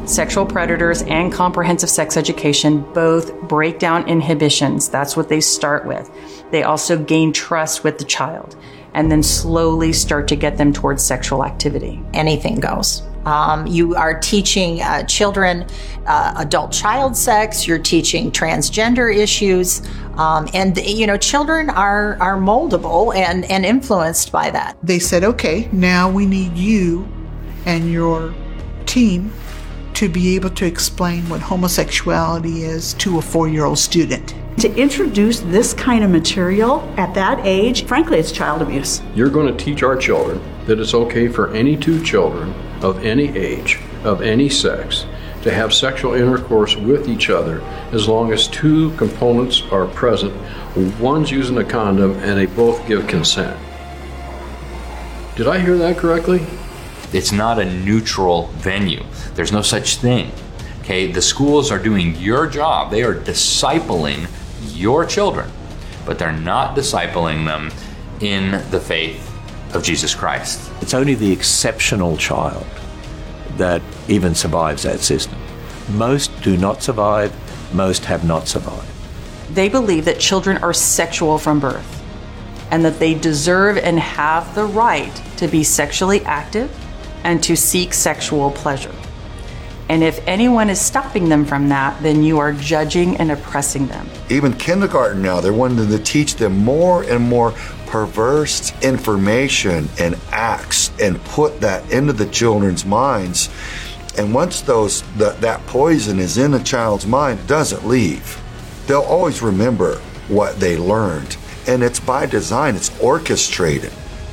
Sexual predators and comprehensive sex education both break down inhibitions. That's what they start with. They also gain trust with the child and then slowly start to get them towards sexual activity. Anything goes. You are teaching children adult child sex. You're teaching transgender issues. And children are moldable and influenced by that. They said, okay, now we need you and your team to be able to explain what homosexuality is to a 4-year-old student. To introduce this kind of material at that age, frankly, it's child abuse. You're going to teach our children that it's okay for any two children of any age, of any sex, to have sexual intercourse with each other as long as two components are present. One's using a condom and they both give consent. Did I hear that correctly? It's not a neutral venue. There's no such thing. Okay, the schools are doing your job. They are discipling your children, but they're not discipling them in the faith of Jesus Christ. It's only the exceptional child that even survives that system. Most do not survive. Most have not survived. They believe that children are sexual from birth and that they deserve and have the right to be sexually active and to seek sexual pleasure. And if anyone is stopping them from that, then you are judging and oppressing them. Even kindergarten now, they're wanting to teach them more and more perverse information and acts and put that into the children's minds. And once that poison is in a child's mind, it doesn't leave. They'll always remember what they learned. And it's by design, it's orchestrated.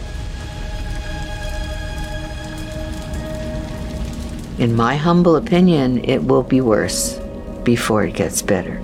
In my humble opinion, it will be worse before it gets better.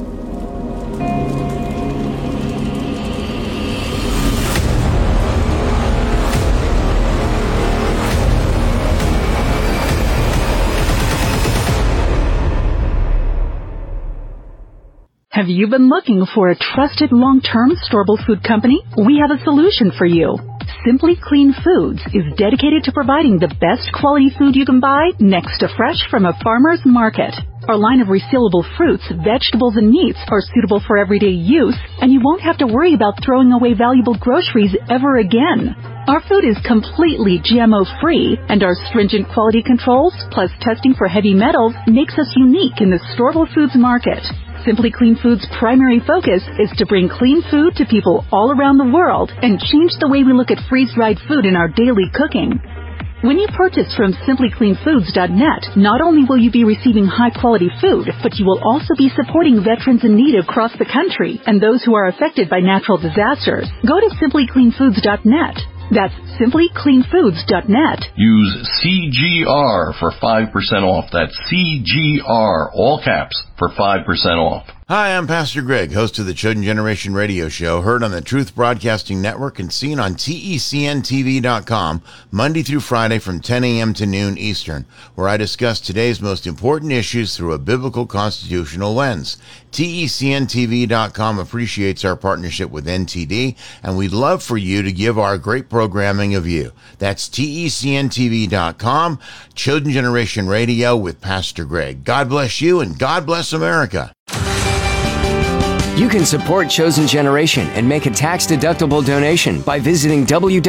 Have you been looking for a trusted long-term storable food company? We have a solution for you. Simply Clean Foods is dedicated to providing the best quality food you can buy next to fresh from a farmer's market. Our line of resealable fruits, vegetables, and meats are suitable for everyday use, and you won't have to worry about throwing away valuable groceries ever again. Our food is completely GMO-free, and our stringent quality controls, plus testing for heavy metals, makes us unique in the storable foods market. Simply Clean Foods' primary focus is to bring clean food to people all around the world and change the way we look at freeze-dried food in our daily cooking. When you purchase from simplycleanfoods.net, not only will you be receiving high-quality food, but you will also be supporting veterans in need across the country and those who are affected by natural disasters. Go to simplycleanfoods.net. That's simplycleanfoods.net. Use CGR for 5% off. That's CGR, all caps, for 5% off. Hi, I'm Pastor Greg, host of the Chosen Generation radio show, heard on the Truth Broadcasting Network and seen on TECNTV.com Monday through Friday from 10 a.m. to noon Eastern, where I discuss today's most important issues through a biblical constitutional lens. TECNTV.com appreciates our partnership with NTD, and we'd love for you to give our great programming a view. That's TECNTV.com, Chosen Generation Radio with Pastor Greg. God bless you, and God bless America. You can support Chosen Generation and make a tax-deductible donation by visiting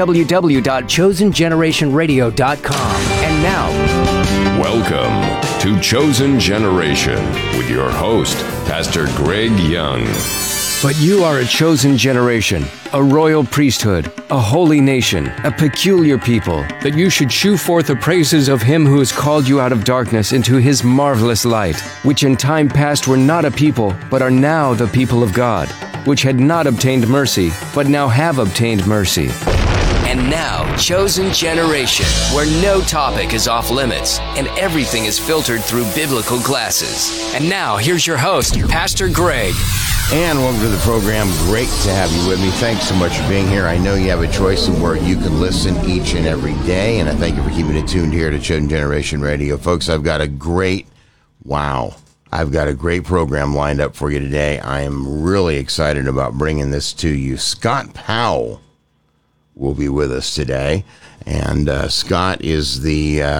www.chosengenerationradio.com. And now, welcome to Chosen Generation with your host, Pastor Greg Young. But you are a chosen generation, a royal priesthood, a holy nation, a peculiar people, that you should shew forth the praises of him who has called you out of darkness into his marvelous light, which in time past were not a people, but are now the people of God, which had not obtained mercy, but now have obtained mercy. And now, Chosen Generation, where no topic is off limits and everything is filtered through biblical glasses. And now, here's your host, Pastor Greg. And welcome to the program. Great to have you with me. Thanks so much for being here. I know you have a choice of where you can listen each and every day, and I thank you for keeping it tuned here to Chosen Generation Radio. Folks, I've got a great program lined up for you today. I am really excited about bringing this to you. Scott Powell will be with us today, and Scott is the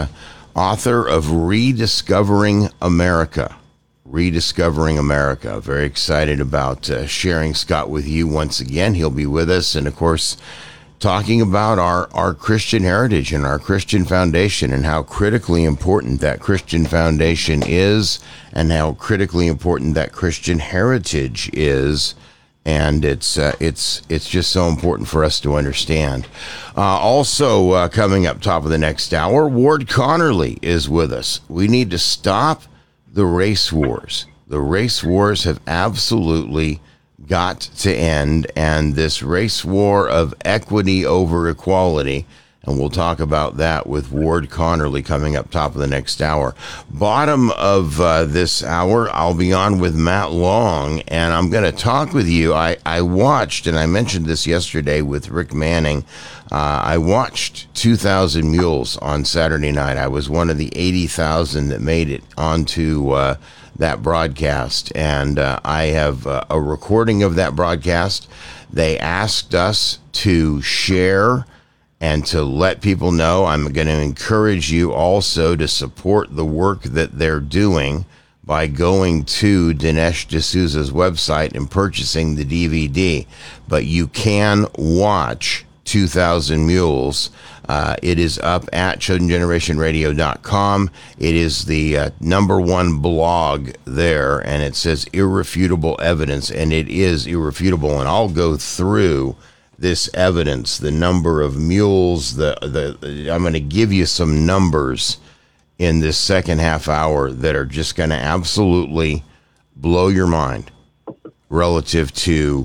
author of Rediscovering America. Rediscovering America. Very excited about sharing Scott with you once again. He'll be with us, and of course, talking about our Christian heritage and our Christian foundation, and how critically important that Christian foundation is, and how critically important that Christian heritage is. And it's just so important for us to understand. Also, coming up top of the next hour, Ward Connerly is with us. We need to stop the race wars. The race wars have absolutely got to end, and this race war of equity over equality, and we'll talk about that with Ward Connerly coming up top of the next hour. Bottom of this hour, I'll be on with Matt Long, and I'm going to talk with you. I watched, and I mentioned this yesterday with Rick Manning, I watched 2,000 Mules on Saturday night. I was one of the 80,000 that made it onto that broadcast, and I have a recording of that broadcast. They asked us to share and to let people know. I'm going to encourage you also to support the work that they're doing by going to Dinesh D'Souza's website and purchasing the DVD. But you can watch 2,000 Mules. It is up at ChosenGenerationRadio.com. It is the #1 blog there, and it says irrefutable evidence, and it is irrefutable. And I'll go through this evidence, the number of mules, I'm going to give you some numbers in this second half hour that are just going to absolutely blow your mind relative to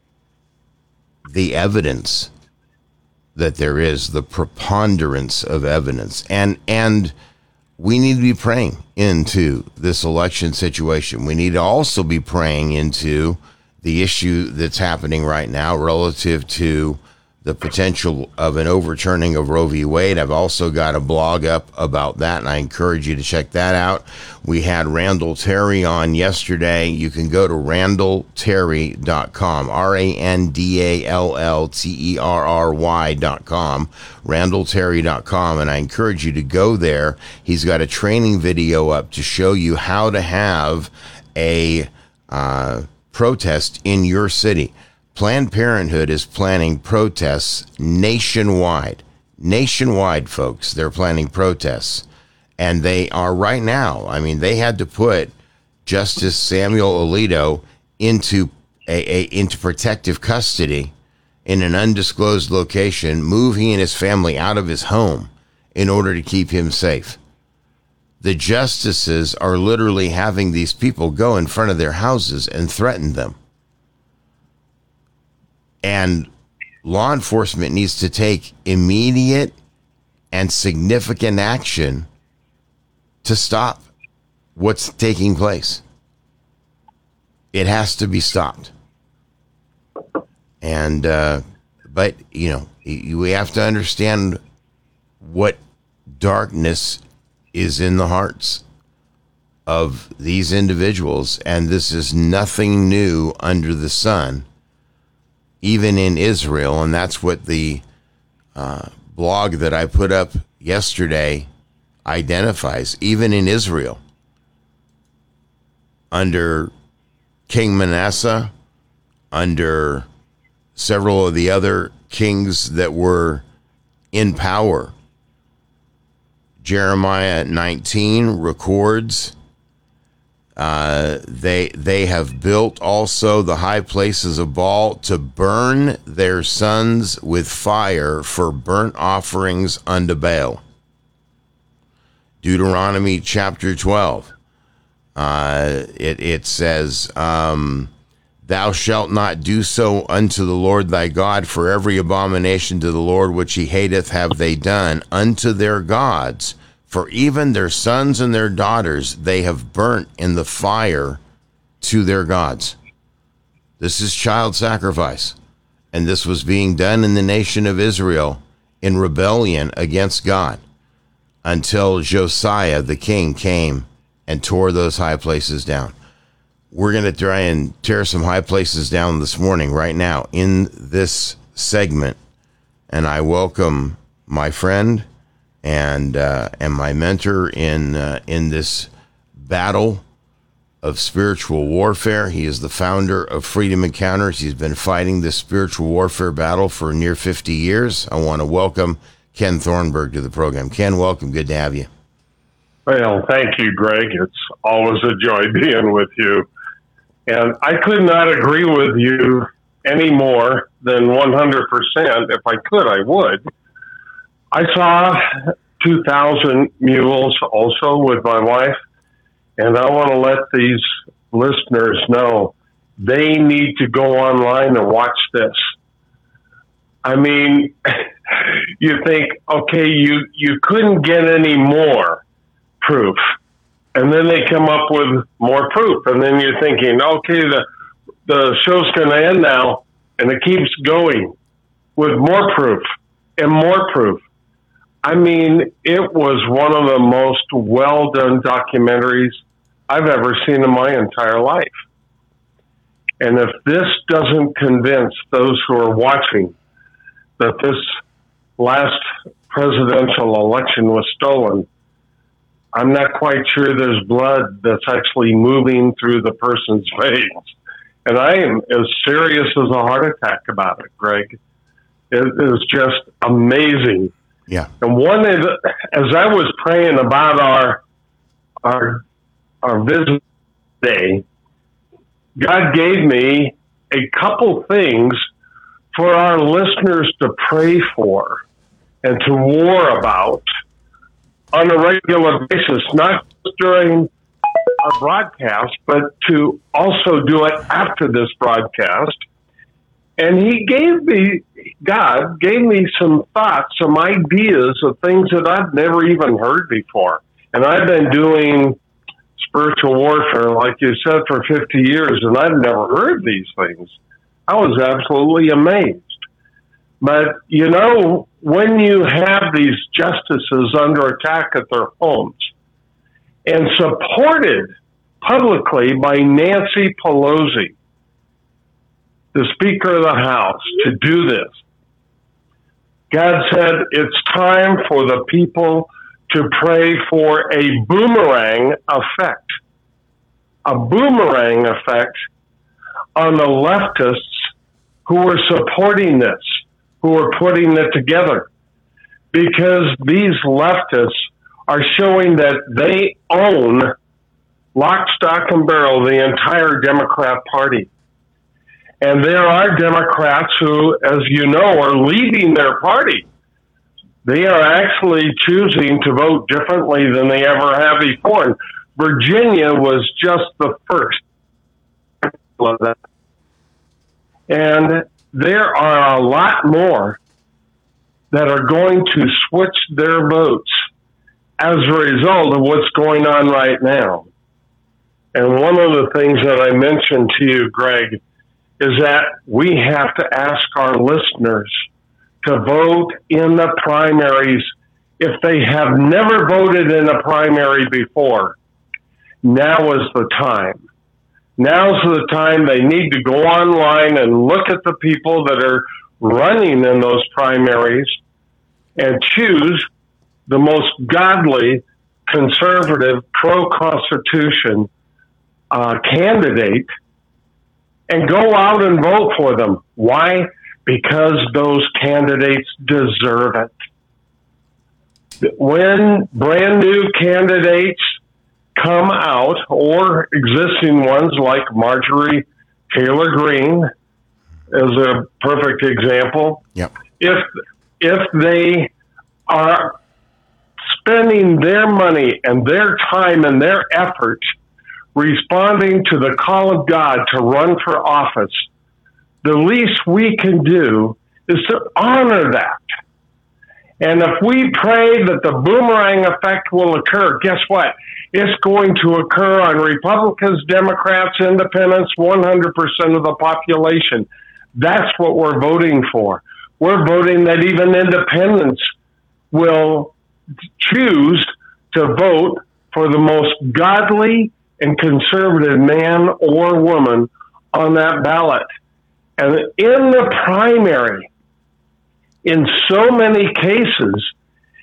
the evidence that there is, the preponderance of evidence. And we need to be praying into this election situation. We need to also be praying into the issue that's happening right now relative to the potential of an overturning of Roe v. Wade. I've also got a blog up about that, and I encourage you to check that out. We had Randall Terry on yesterday. You can go to randallterry.com, RANDALLTERRY.com, randallterry.com, and I encourage you to go there. He's got a training video up to show you how to have a protest in your city. Planned Parenthood is planning protests nationwide. Nationwide, folks. They're planning protests. And they are right now. I mean, they had to put Justice Samuel Alito into into protective custody in an undisclosed location, move he and his family out of his home in order to keep him safe. The justices are literally having these people go in front of their houses and threaten them. And law enforcement needs to take immediate and significant action to stop what's taking place. It has to be stopped. And, but, you know, we have to understand what darkness is in the hearts of these individuals. And this is nothing new under the sun, even in Israel. And that's what the blog that I put up yesterday identifies. Even in Israel, under King Manasseh, under several of the other kings that were in power, Jeremiah 19 records they have built also the high places of Baal to burn their sons with fire for burnt offerings unto Baal. Deuteronomy chapter 12. It says, thou shalt not do so unto the Lord thy God, for every abomination to the Lord which he hateth have they done unto their gods, for even their sons and their daughters they have burnt in the fire to their gods. This is child sacrifice, and this was being done in the nation of Israel in rebellion against God until Josiah the king came and tore those high places down. We're going to try and tear some high places down this morning, right now, in this segment. And I welcome my friend and my mentor in this battle of spiritual warfare. He is the founder of Freedom Encounters. He's been fighting this spiritual warfare battle for near 50 years. I want to welcome Ken Thornburg to the program. Ken, welcome. Good to have you. Well, thank you, Greg. It's always a joy being with you. And I could not agree with you any more than 100%. If I could, I would. I saw 2,000 Mules also with my wife, and I want to let these listeners know they need to go online and watch this. I mean, you think, okay, you couldn't get any more proof. And then they come up with more proof. And then you're thinking, okay, the show's going to end now. And it keeps going with more proof and more proof. I mean, it was one of the most well-done documentaries I've ever seen in my entire life. And if this doesn't convince those who are watching that this last presidential election was stolen, I'm not quite sure there's blood that's actually moving through the person's veins. And I am as serious as a heart attack about it, Greg. It is just amazing. Yeah. And as I was praying about our visit today, God gave me a couple things for our listeners to pray for and to war about on a regular basis, not just during our broadcast, but to also do it after this broadcast. And God gave me some thoughts, some ideas of things that I've never even heard before. And I've been doing spiritual warfare, like you said, for 50 years, and I've never heard these things. I was absolutely amazed. But, you know, when you have these justices under attack at their homes and supported publicly by Nancy Pelosi, the Speaker of the House, to do this, God said it's time for the people to pray for a boomerang effect. A boomerang effect on the leftists who are supporting this, who are putting it together. Because these leftists are showing that they own lock, stock, and barrel the entire Democrat Party. And there are Democrats who, as you know, are leaving their party. They are actually choosing to vote differently than they ever have before. And Virginia was just the first of that. And there are a lot more that are going to switch their votes as a result of what's going on right now. And one of the things that I mentioned to you, Greg, is that we have to ask our listeners to vote in the primaries if they have never voted in a primary before. Now is the time. Now's the time they need to go online and look at the people that are running in those primaries and choose the most godly, conservative, pro-Constitution candidate and go out and vote for them. Why? Because those candidates deserve it. When brand new candidates come out, or existing ones like Marjorie Taylor Greene is a perfect example. Yep. If they are spending their money and their time and their effort responding to the call of God to run for office, the least we can do is to honor that. And if we pray that the boomerang effect will occur, guess what? It's going to occur on Republicans, Democrats, Independents, 100% of the population. That's what we're voting for. We're voting that even independents will choose to vote for the most godly and conservative man or woman on that ballot. And in the primary, in so many cases,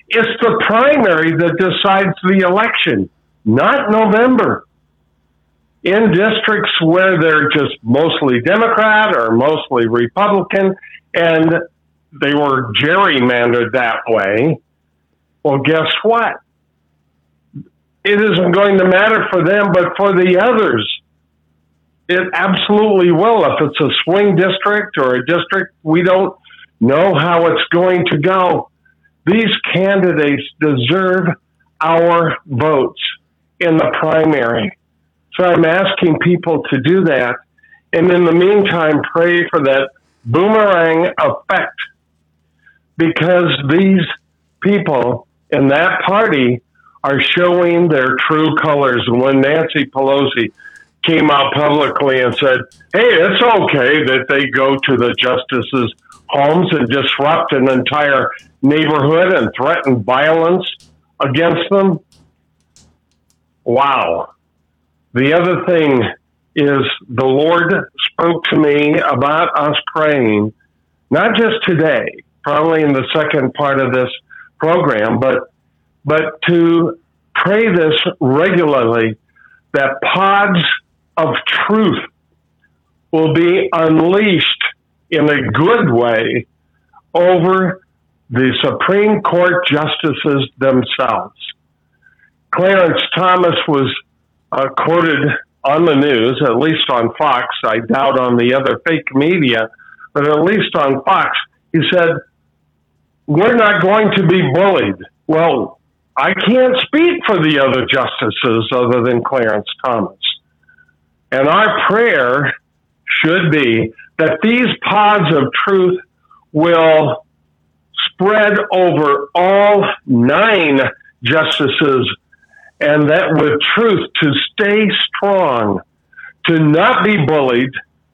It's the primary that decides the election, not November. In districts where they're just mostly Democrat or mostly Republican, and they were gerrymandered that way, well, guess what? It isn't going to matter for them, but for the others, it absolutely will. If it's a swing district or a district, we don't know how it's going to go. These candidates deserve our votes in the primary. So I'm asking people to do that. And in the meantime, pray for that boomerang effect, because these people in that party are showing their true colors. And when Nancy Pelosi came out publicly and said, hey, it's okay that they go to the justices' homes and disrupt an entire neighborhood and threaten violence against them. Wow. The other thing is the Lord spoke to me about us praying, not just today, probably in the second part of this program, but to pray this regularly, that pods of truth will be unleashed in a good way over the Supreme Court justices themselves. Clarence Thomas was quoted on the news, at least on Fox. I doubt on the other fake media, but at least on Fox, he said, we're not going to be bullied. Well, I can't speak for the other justices other than Clarence Thomas. And our prayer should be that these pods of truth will spread over all 9 justices, and that with truth to stay strong, to not be bullied,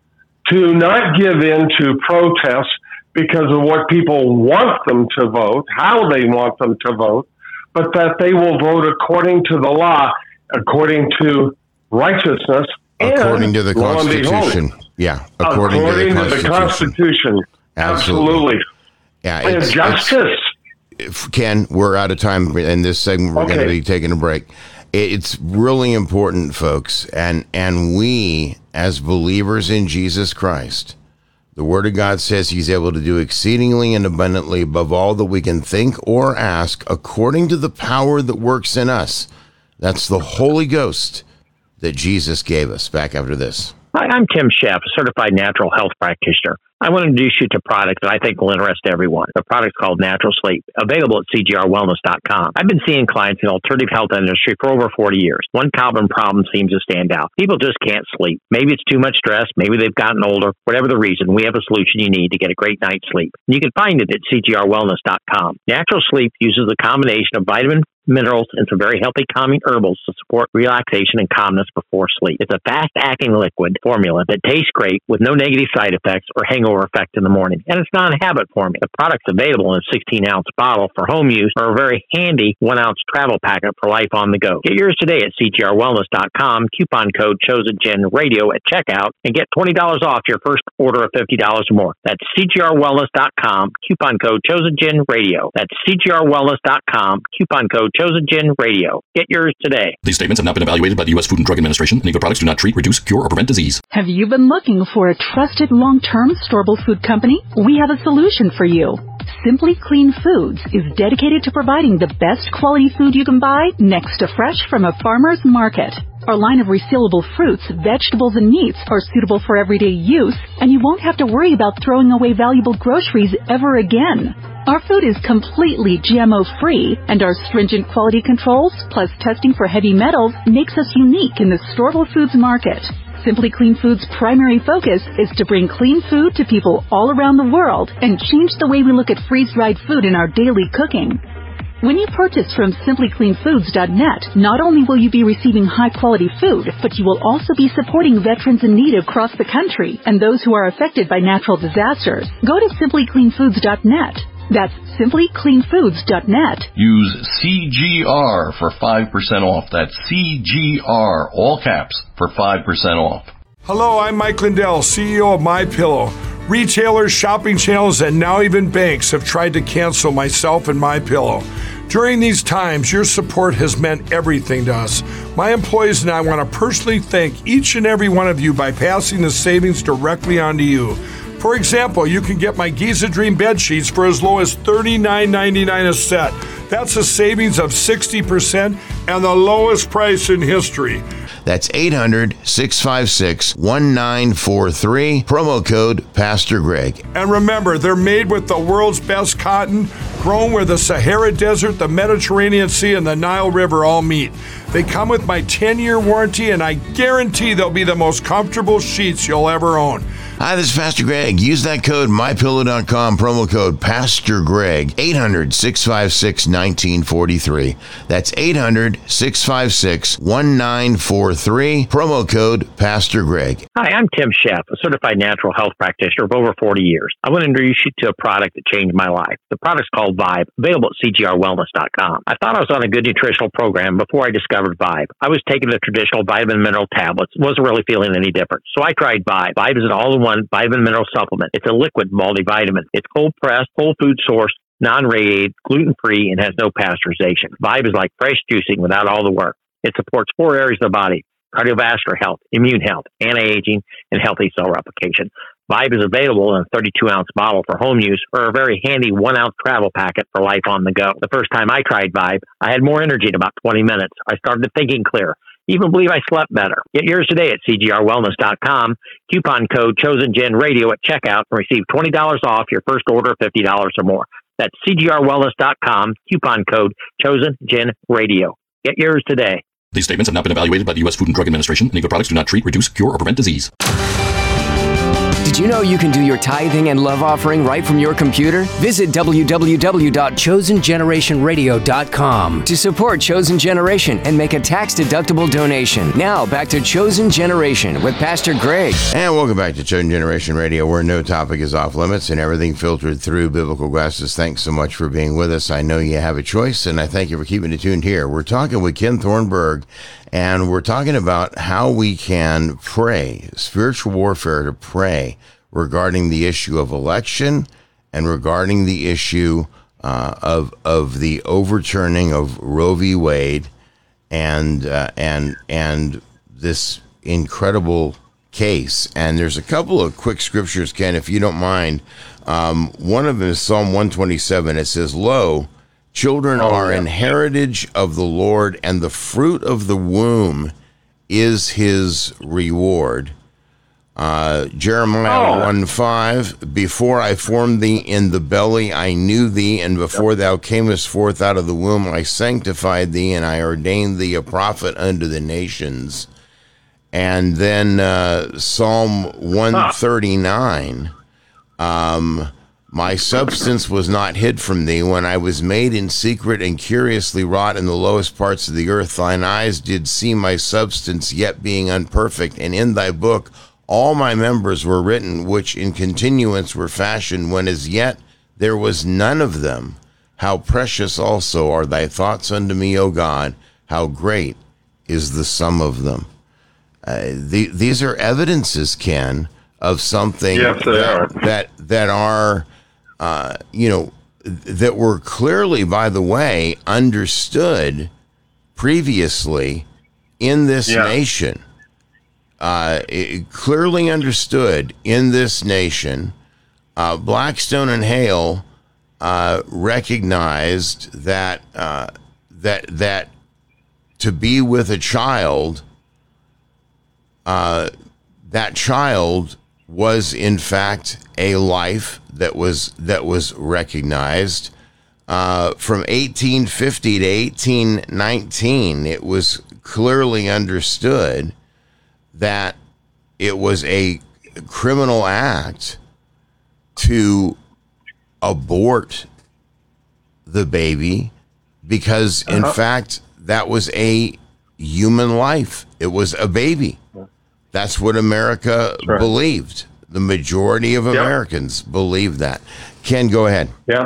to not give in to protests because of what people want them to vote, how they want them to vote, but that they will vote according to the law, according to righteousness, according to the Constitution. Yeah, according to the Constitution. Absolutely. Yeah, and justice. Ken, we're out of time in this segment. We're going to be taking a break. It's really important, folks, and we, as believers in Jesus Christ, the Word of God says He's able to do exceedingly and abundantly above all that we can think or ask, according to the power that works in us. That's the Holy Ghost that Jesus gave us. Back after this. Hi, I'm Tim Sheff, a certified natural health practitioner. I want to introduce you to a product that I think will interest everyone. The product's called Natural Sleep, available at cgrwellness.com. I've been seeing clients in the alternative health industry for over 40 years. One common problem seems to stand out. People just can't sleep. Maybe it's too much stress. Maybe they've gotten older. Whatever the reason, we have a solution you need to get a great night's sleep. You can find it at cgrwellness.com. Natural Sleep uses a combination of vitamin, minerals, and some very healthy calming herbals to support relaxation and calmness before sleep. It's a fast-acting liquid formula that tastes great with no negative side effects or hangover effect in the morning. And it's non-habit forming. The product's available in a 16-ounce bottle for home use or a very handy 1-ounce travel packet for life on the go. Get yours today at cgrwellness.com. Coupon code ChosenGenRadio at checkout and get $20 off your first order of $50 or more. That's cgrwellness.com. Coupon code ChosenGenRadio. That's cgrwellness.com. Coupon code ChosenGenRadio. Get yours today. These statements have not been evaluated by the U.S. Food and Drug Administration. Any of the products do not treat, reduce, cure, or prevent disease. Have you been looking for a trusted long-term storable food company? We have a solution for you. Simply Clean Foods is dedicated to providing the best quality food you can buy next to fresh from a farmer's market. Our line of resealable fruits, vegetables, and meats are suitable for everyday use, and you won't have to worry about throwing away valuable groceries ever again. Our food is completely GMO-free, and our stringent quality controls, plus testing for heavy metals, makes us unique in the storable foods market. Simply Clean Foods' primary focus is to bring clean food to people all around the world and change the way we look at freeze-dried food in our daily cooking. When you purchase from simplycleanfoods.net, not only will you be receiving high-quality food, but you will also be supporting veterans in need across the country and those who are affected by natural disasters. Go to simplycleanfoods.net. That's simplycleanfoods.net. Use CGR for 5% off. That's CGR, all caps, for 5% off. Hello, I'm Mike Lindell, CEO of MyPillow. Retailers, shopping channels, and now even banks have tried to cancel myself and MyPillow. During these times, your support has meant everything to us. My employees and I want to personally thank each and every one of you by passing the savings directly on to you. For example, you can get my Giza Dream bed sheets for as low as $39.99 a set. That's a savings of 60% and the lowest price in history. That's 800-656-1943. Promo code Pastor Greg. And remember, they're made with the world's best cotton, grown where the Sahara Desert, the Mediterranean Sea, and the Nile River all meet. They come with my 10-year warranty, and I guarantee they'll be the most comfortable sheets you'll ever own. Hi, this is Pastor Greg. Use that code, MyPillow.com, promo code Pastor Greg, 800-656-1943. That's 800-656-1943, promo code Pastor Greg. Hi, I'm Tim Sheff, a certified natural health practitioner of over 40 years. I want to introduce you to a product that changed my life. The product's called Vibe, available at CGRWellness.com. I thought I was on a good nutritional program before I discovered Vibe. I was taking the traditional vitamin mineral tablets, wasn't really feeling any different. So I tried Vibe. Vibe is an all-in-one vitamin mineral supplement. It's a liquid multivitamin. It's cold pressed, whole food sourced, non-radiated, gluten-free, and has no pasteurization. Vibe is like fresh juicing without all the work. It supports 4 areas of the body: cardiovascular health, immune health, anti-aging, and healthy cell replication. Vibe is available in a 32-ounce bottle for home use or a very handy 1-ounce travel packet for life on the go. The first time I tried Vibe, I had more energy in about 20 minutes. I started thinking clear. Even believe I slept better. Get yours today at CGRWellness.com. Coupon code ChosenGenRadio at checkout and receive $20 off your first order of $50 or more. That's CGRWellness.com. Coupon code ChosenGenRadio. Get yours today. These statements have not been evaluated by the U.S. Food and Drug Administration. Any of the products do not treat, reduce, cure, or prevent disease. Did you know you can do your tithing and love offering right from your computer? Visit www.chosengenerationradio.com to support Chosen Generation and make a tax-deductible donation. Now, back to Chosen Generation with Pastor Greg. And welcome back to Chosen Generation Radio, where no topic is off limits and everything filtered through biblical glasses. Thanks so much for being with us. I know you have a choice, and I thank you for keeping it tuned here. We're talking with Ken Thornburg, and we're talking about how we can pray, spiritual warfare to pray, regarding the issue of election and regarding the issue of the overturning of Roe v. Wade and this incredible case. And there's a couple of quick scriptures, Ken, if you don't mind. One of them is Psalm 127. It says, "Lo, children are an heritage of the Lord, and the fruit of the womb is his reward." Jeremiah 1:5, "Before I formed thee in the belly, I knew thee, and before thou camest forth out of the womb, I sanctified thee, and I ordained thee a prophet unto the nations." And then Psalm 139, "My substance was not hid from thee when I was made in secret and curiously wrought in the lowest parts of the earth. Thine eyes did see my substance, yet being unperfect, and in thy book all my members were written, which in continuance were fashioned, when as yet there was none of them. How precious also are thy thoughts unto me, O God! How great is the sum of them." These are evidences, Ken, of something that are that were clearly, by the way, understood previously in this nation. Clearly understood in this nation. Blackstone and Hale recognized that that to be with a child, that child was in fact a life that was recognized. From 1850 to 1819, it was clearly understood that it was a criminal act to abort the baby because, in fact, that was a human life. It was a baby. That's what America believed. The majority of Americans believed that. Ken, go ahead. Yeah.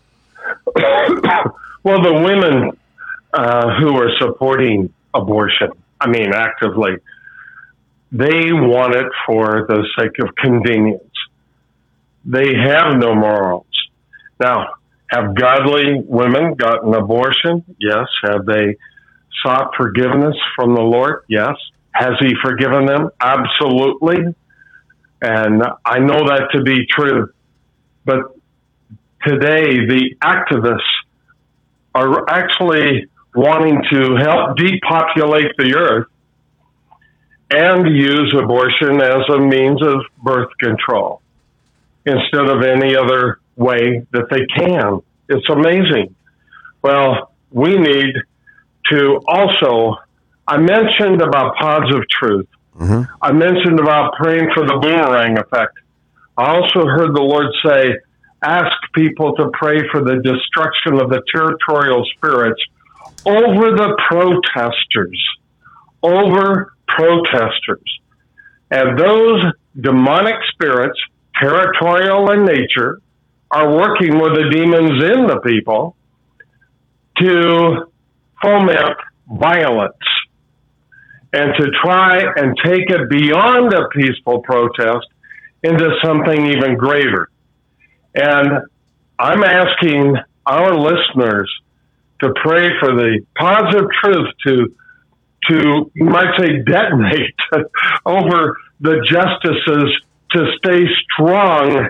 Well, the women who are supporting abortion, I mean, actively, they want it for the sake of convenience. they have no morals. Now, have godly women gotten abortion? Yes. Have they sought forgiveness from the Lord? Yes. Has he forgiven them? Absolutely. And I know that to be true. But today, the activists are actually wanting to help depopulate the earth and use abortion as a means of birth control instead of any other way that they can. It's amazing. Well, we need to also, I mentioned about pods of truth. I mentioned about praying for the boomerang effect. I also heard the Lord say, ask people to pray for the destruction of the territorial spirits over the protesters. And those demonic spirits, territorial in nature, are working with the demons in the people to foment violence and to try and take it beyond a peaceful protest into something even greater. And I'm asking our listeners to pray for the pods of truth to you might say, detonate over the justices to stay strong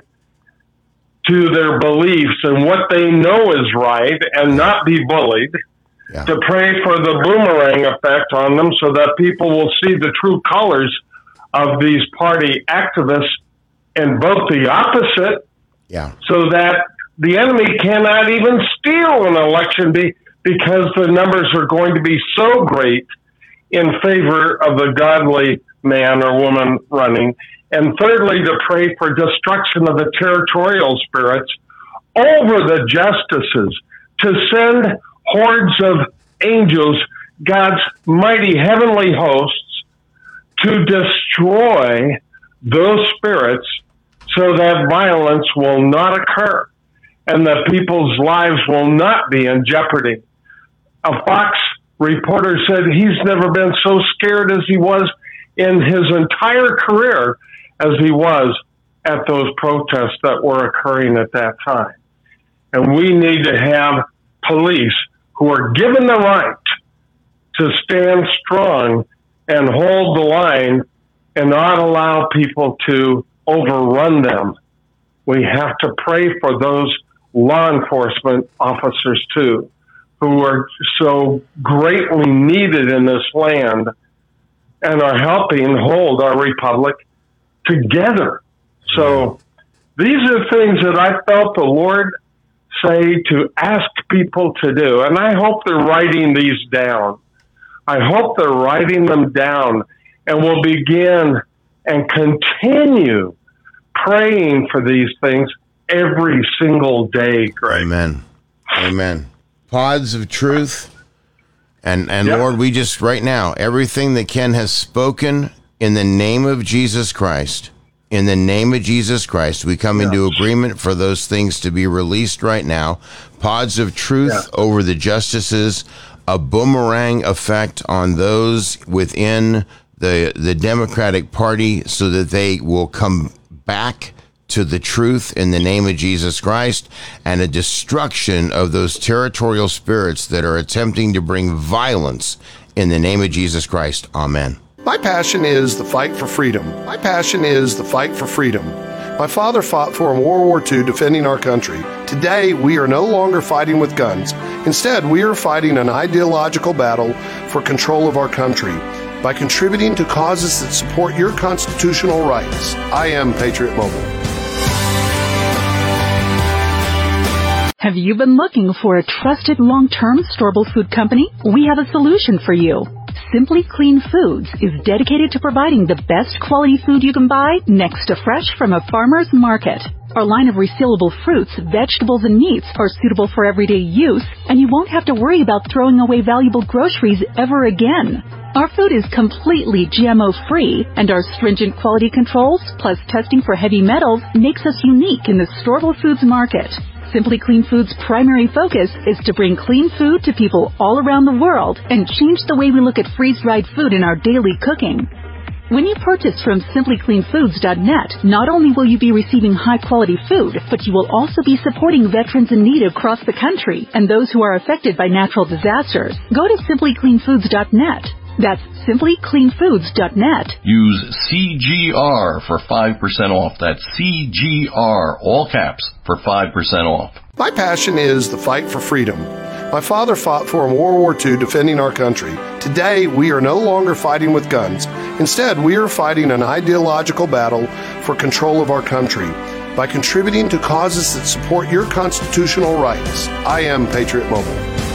to their beliefs and what they know is right and not be bullied. Yeah. To pray for the boomerang effect on them so that people will see the true colors of these party activists and vote the opposite. Yeah. So that the enemy cannot even steal an election because the numbers are going to be so great in favor of the godly man or woman running. And thirdly, to pray for destruction of the territorial spirits over the justices, to send hordes of angels, God's mighty heavenly hosts, to destroy those spirits so that violence will not occur and that people's lives will not be in jeopardy. A Fox reporter said he's never been so scared as he was in his entire career as he was at those protests that were occurring at that time. And we need to have police who are given the right to stand strong and hold the line and not allow people to overrun them. We have to pray for those law enforcement officers too, who are so greatly needed in this land and are helping hold our republic together. So these are things that I felt the Lord say to ask people to do. And I hope they're writing these down. I hope they're writing them down and will begin and continue praying for these things every single day, Greg. Amen. Amen. Pods of truth. And yep. Lord, we just right now, everything that Ken has spoken in the name of Jesus Christ, in the name of Jesus Christ, we come into agreement for those things to be released right now. Pods of truth over the justices, a boomerang effect on those within the Democratic Party so that they will come back to the truth in the name of Jesus Christ, and a destruction of those territorial spirits that are attempting to bring violence in the name of Jesus Christ. Amen. My passion is the fight for freedom. My passion is the fight for freedom. My father fought for in World War II defending our country. Today, we are no longer fighting with guns. Instead, we are fighting an ideological battle for control of our country by contributing to causes that support your constitutional rights. I am Patriot Mobile. Have you been looking for a trusted long-term storable food company? We have a solution for you. Simply Clean Foods is dedicated to providing the best quality food you can buy next to fresh from a farmer's market. Our line of resealable fruits, vegetables, and meats are suitable for everyday use, and you won't have to worry about throwing away valuable groceries ever again. Our food is completely GMO-free, and our stringent quality controls, plus testing for heavy metals, makes us unique in the storable foods market. Simply Clean Foods' primary focus is to bring clean food to people all around the world and change the way we look at freeze-dried food in our daily cooking. When you purchase from simplycleanfoods.net, not only will you be receiving high-quality food, but you will also be supporting veterans in need across the country and those who are affected by natural disasters. Go to simplycleanfoods.net. That's simplycleanfoods.net. Use CGR for 5% off. That's CGR, all caps, for 5% off. My passion is the fight for freedom. My father fought for in World War II defending our country. Today, we are no longer fighting with guns. Instead, we are fighting an ideological battle for control of our country by contributing to causes that support your constitutional rights. I am Patriot Mobile.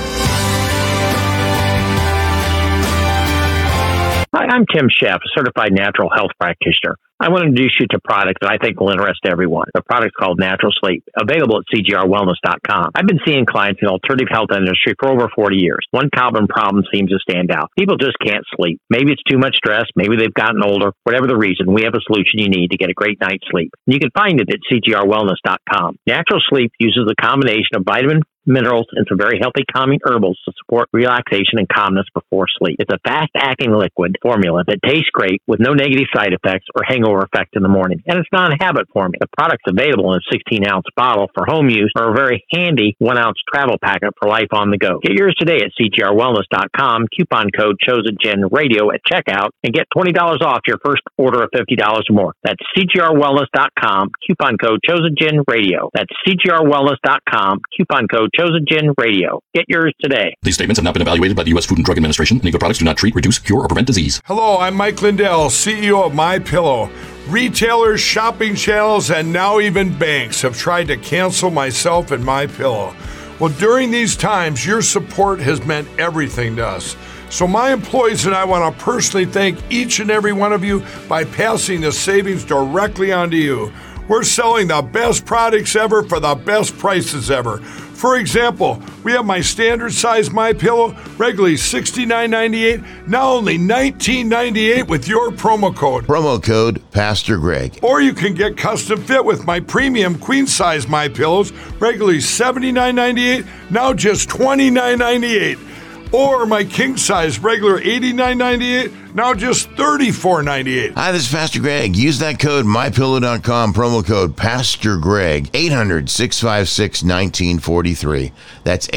Hi, I'm Tim Sheff, a certified natural health practitioner. I want to introduce you to a product that I think will interest everyone. The product's called Natural Sleep, available at CGRWellness.com. I've been seeing clients in the alternative health industry for over 40 years. One common problem seems to stand out. People just can't sleep. Maybe it's too much stress. Maybe they've gotten older. Whatever the reason, we have a solution you need to get a great night's sleep. And you can find it at CGRWellness.com. Natural Sleep uses a combination of vitamin, minerals, and some very healthy calming herbals to support relaxation and calmness before sleep. It's a fast-acting liquid formula that tastes great with no negative side effects or hangover effect in the morning. And it's not a habit forming. The product's available in a 16-ounce bottle for home use or a very handy 1-ounce travel packet for life on the go. Get yours today at CGRWellness.com, coupon code ChosenGenRadio at checkout, and get $20 off your first order of $50 or more. That's CGRWellness.com, coupon code ChosenGenRadio. That's CGRWellness.com, coupon code ChosenGenRadio. Get yours today. These statements have not been evaluated by the U.S. Food and Drug Administration. Any of the products do not treat, reduce, cure, or prevent disease. Hello, I'm Mike Lindell, CEO of MyPillow. Retailers, shopping channels, and now even banks have tried to cancel myself and MyPillow. Well, during these times, your support has meant everything to us. So my employees and I want to personally thank each and every one of you by passing the savings directly onto you. We're selling the best products ever for the best prices ever. For example, we have my standard size MyPillow, regularly $69.98, now only $19.98 with your promo code. Promo code Pastor Greg. Or you can get custom fit with my premium queen size MyPillows, regularly $79.98, now just $29.98. Or my king size regular $89.98, now just $34.98. Hi, this is Pastor Greg. Use that code MyPillow.com, promo code Pastor Greg, 800-656-1943. That's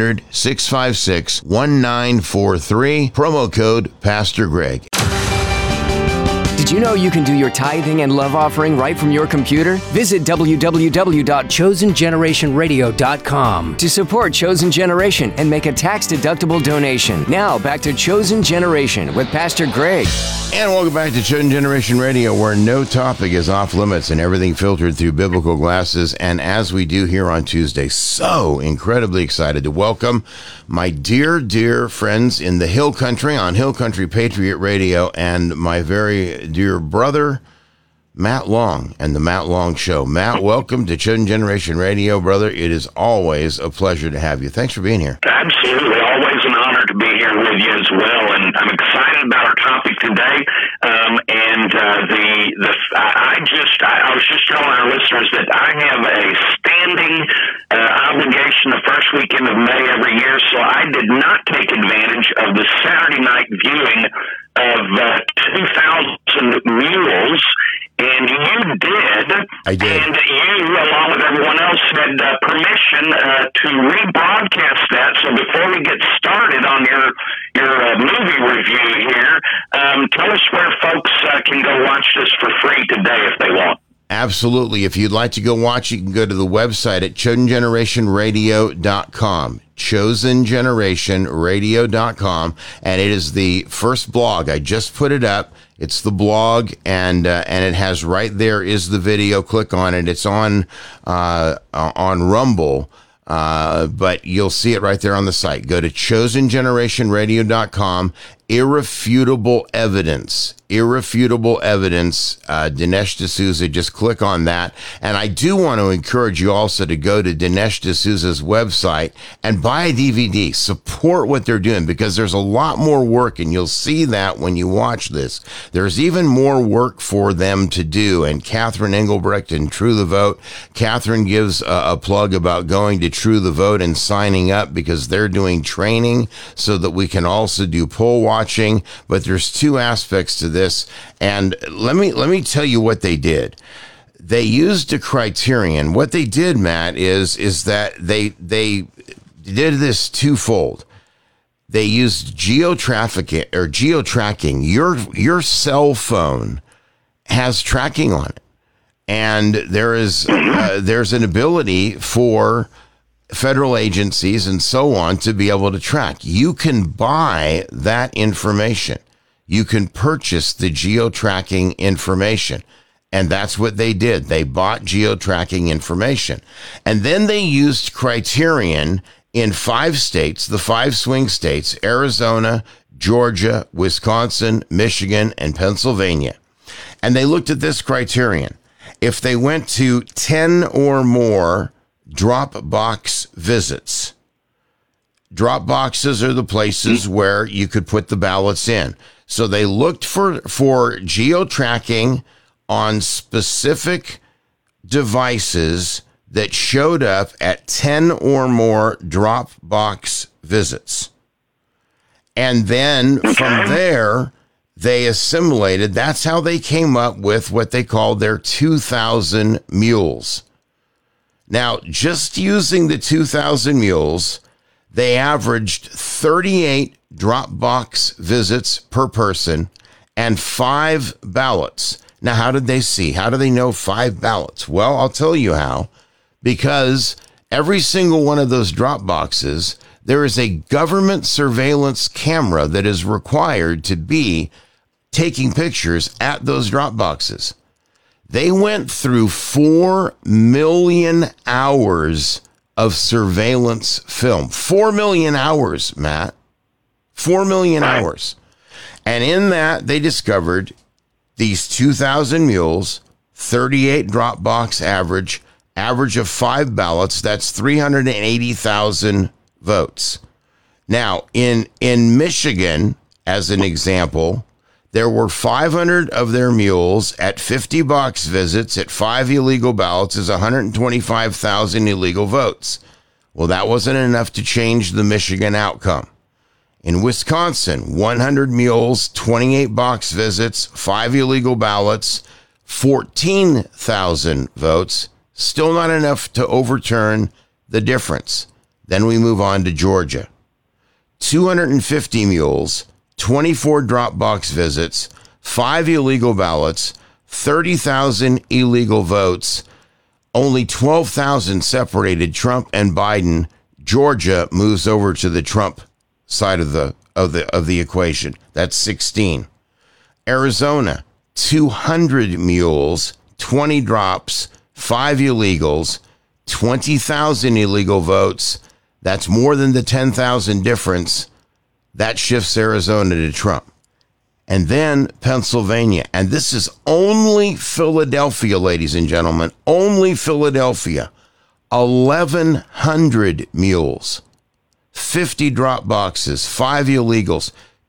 800-656-1943, promo code Pastor Greg. Did you know you can do your tithing and love offering right from your computer? Visit www.chosengenerationradio.com to support Chosen Generation and make a tax-deductible donation. Now, back to Chosen Generation with Pastor Greg. And welcome back to Chosen Generation Radio, where no topic is off limits and everything filtered through biblical glasses. And as we do here on Tuesday, so incredibly excited to welcome my dear, dear friends in the Hill Country on Hill Country Patriot Radio and my very dear brother, Matt Long, and the Matt Long Show. Matt, welcome to Chosen Generation Radio, brother. It is always a pleasure to have you. Thanks for being here. Absolutely. Always an honor to be here with you as well. And I'm excited about our topic today. I was just telling our listeners that I have a standing obligation the first weekend of May every year, so I did not take advantage of the Saturday night viewing of 2,000 Mules, and you did. I did. And you, along with everyone else, had permission to rebroadcast that. So before we get started on your movie review here, tell us where folks can go watch this for free today if they want. Absolutely. If you'd like to go watch, you can go to the website at chosengenerationradio.com. chosengenerationradio.com, and it is the first blog. I just put it up. It's the blog, and it has right there is the video. Click on it. It's on Rumble, but you'll see it right there on the site. Go to chosengenerationradio.com. Irrefutable evidence. Dinesh D'Souza. Just click on that. And I do want to encourage you also to go to Dinesh D'Souza's website and buy a DVD. Support what they're doing, because there's a lot more work, and you'll see that when you watch this. There's even more work for them to do. And Catherine Engelbrecht and True the Vote. Catherine gives a plug about going to True the Vote and signing up, because they're doing training so that we can also do poll watching. But there's two aspects to this. this, and let me tell you what they did. They used a criterion. What they did, Matt, is that they did this twofold. They used geotrafficking or geotracking. Your cell phone has tracking on it, and there's an ability for federal agencies and so on to be able to track. You can buy that information. You can purchase the geo-tracking information. And that's what they did. They bought geo-tracking information. And then they used criterion in 5 states, the 5 swing states, Arizona, Georgia, Wisconsin, Michigan, and Pennsylvania. And they looked at this criterion. If they went to 10 or more Dropbox visits. Dropboxes are the places where you could put the ballots in. So they looked for geo-tracking on specific devices that showed up at 10 or more Dropbox visits. And then from there, they assimilated. That's how they came up with what they called their 2,000 mules. Now, just using the 2,000 mules, they averaged 38 Dropbox visits per person and 5 ballots. Now, how did they see? How do they know 5 ballots? Well, I'll tell you how. Because every single one of those Dropboxes, there is a government surveillance camera that is required to be taking pictures at those Dropboxes. They went through 4 million hours of surveillance film. 4 million hours, Matt. 4 million hours. And in that, they discovered these 2,000 mules, 38 Dropbox average of 5 ballots. That's 380,000 votes. Now, in Michigan, as an example, there were 500 of their mules at 50 box visits at 5 illegal ballots is 125,000 illegal votes. Well, that wasn't enough to change the Michigan outcome. In Wisconsin, 100 mules, 28 box visits, 5 illegal ballots, 14,000 votes. Still not enough to overturn the difference. Then we move on to Georgia. 250 mules, 24 Dropbox visits, 5 illegal ballots, 30,000 illegal votes, only 12,000 separated Trump and Biden. Georgia moves over to the Trump side of the equation. That's 16. Arizona, 200 mules, 20 drops, 5 illegals, 20,000 illegal votes. That's more than the 10,000 difference. That shifts Arizona to Trump. And then Pennsylvania. And this is only Philadelphia, ladies and gentlemen. Only Philadelphia. 1,100 mules, 50 drop boxes, 5 illegals,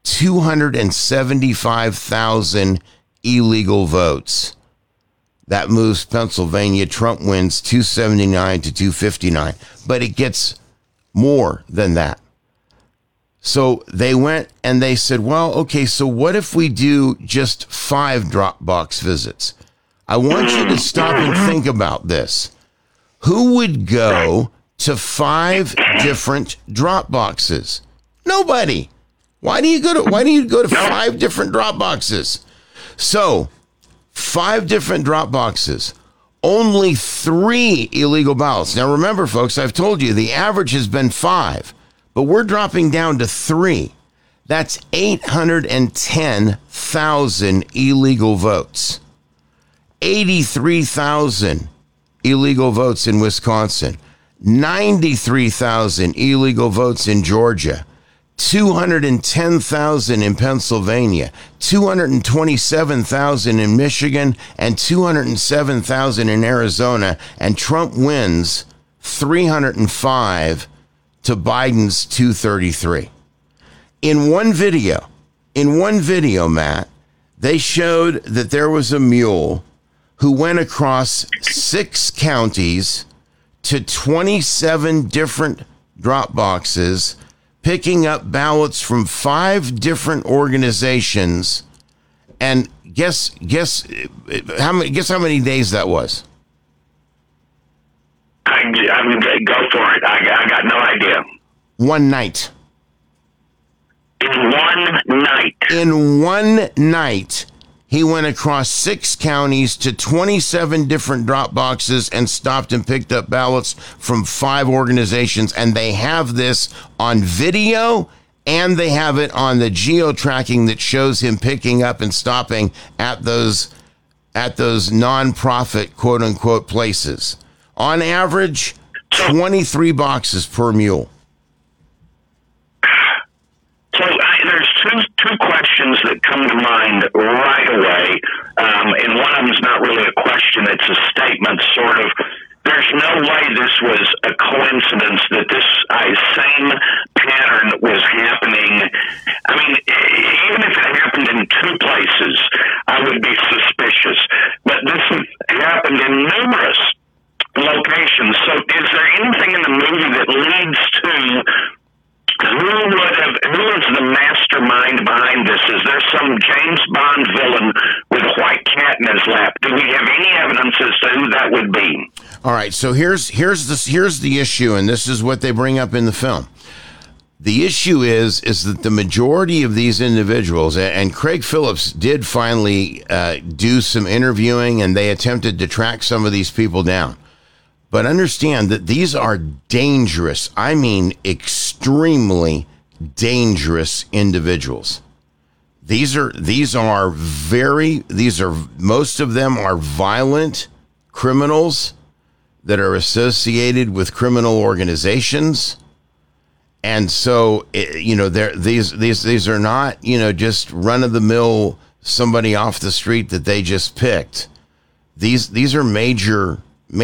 275,000 illegal votes. That moves Pennsylvania. Trump wins 279 to 259. But it gets more than that. So they went and they said, well, okay, so what if we do just 5 Dropbox visits? I want you to stop and think about this. Who would go to 5 different Dropboxes? Nobody. Why do you go to 5 different Dropboxes? So 5 different Dropboxes, only 3 illegal ballots. Now remember, folks, I've told you the average has been 5. But we're dropping down to 3. That's 810,000 illegal votes. 83,000 illegal votes in Wisconsin. 93,000 illegal votes in Georgia. 210,000 in Pennsylvania. 227,000 in Michigan. And 207,000 in Arizona. And Trump wins 305 to Biden's 233. In one video, Matt, they showed that there was a mule who went across 6 counties to 27 different drop boxes, picking up ballots from 5 different organizations And guess how many days that was? I'm go for it. I got no idea. One night. In one night. In one night, he went across 6 counties to 27 different drop boxes and stopped and picked up ballots from 5 organizations. And they have this on video, and they have it on the geo-tracking that shows him picking up and stopping at those nonprofit, quote-unquote, places. On average, 23 boxes per mule. So there's two questions that come to mind right away, and one of them's not really a question, it's a statement, sort of. There's no way this was a coincidence that this same pattern was happening. I mean, even if it happened in 2 places, I would be suspicious. But this happened in numerous locations. So is there anything in the movie that leads to who is the mastermind behind this? Is there some James Bond villain with a white cat in his lap? Do we have any evidence as to who that would be? All right, so here's the issue, and this is what they bring up in the film. The issue is that the majority of these individuals, and Craig Phillips did finally do some interviewing, and they attempted to track some of these people down. But understand that these are dangerous, I mean extremely dangerous individuals. Most of them are violent criminals that are associated with criminal organizations. And so, these are not, just run-of-the-mill somebody off the street that they just picked. These are major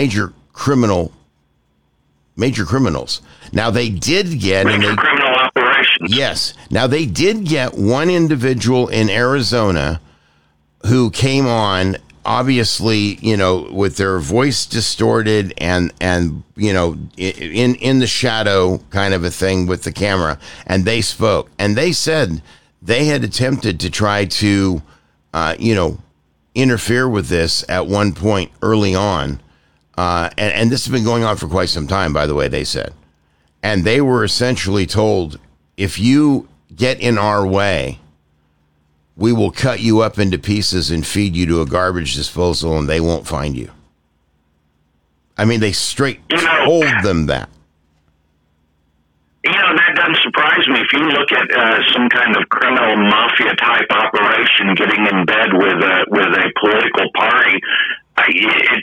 criminals. Now they did get criminal operations. Yes. Now they did get one individual in Arizona who came on, obviously, with their voice distorted and in the shadow kind of a thing with the camera, and they spoke, and they said they had attempted to try to interfere with this at one point early on. And this has been going on for quite some time, by the way, they said. And they were essentially told, if you get in our way, we will cut you up into pieces and feed you to a garbage disposal, and they won't find you. I mean, they straight told them that. That doesn't surprise me. If you look at some kind of criminal mafia type operation getting in bed with a political party, it